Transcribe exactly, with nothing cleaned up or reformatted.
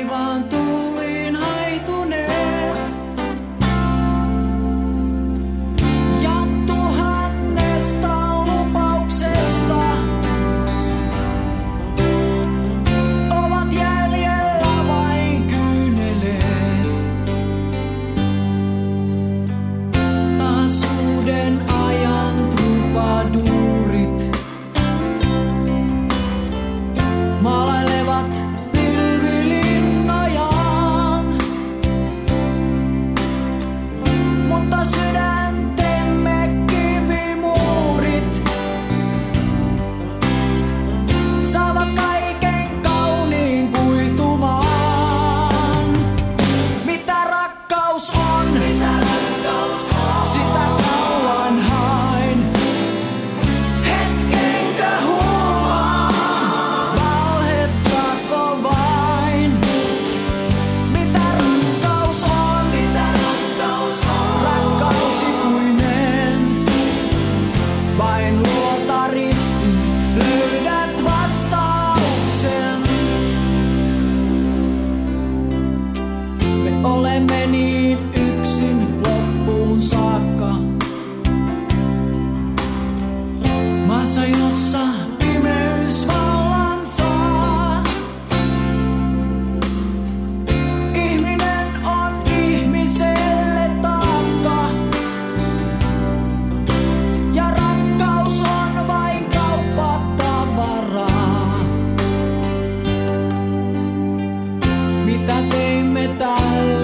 taivaan tuuliin haihtuneet. Ja tuhannesta lupauksesta ovat jäljellä vain kyyneleet. Taas uuden ajan trubaduurit maalailevat pilvilinnojaan, mutta sydäntemme kivimuurit saavat kaiken kauniin kuihtumaan. Mitä rakkaus on, mitä rakkaus on, sitä kauan hain. Hetkenkö huomaan, valhettako vain? Mitä rakkaus on, mitä rakkaus on, rakkaus ikuinen. Vain luota ristiin löydät vastauksen. Me olemme niin yksin loppuun saakka. Maassa, jossa pimeys vallan saa. Ihminen on ihmiselle taakka. Ja rakkaus on vain kauppatavaraa. Mitä teimme tällä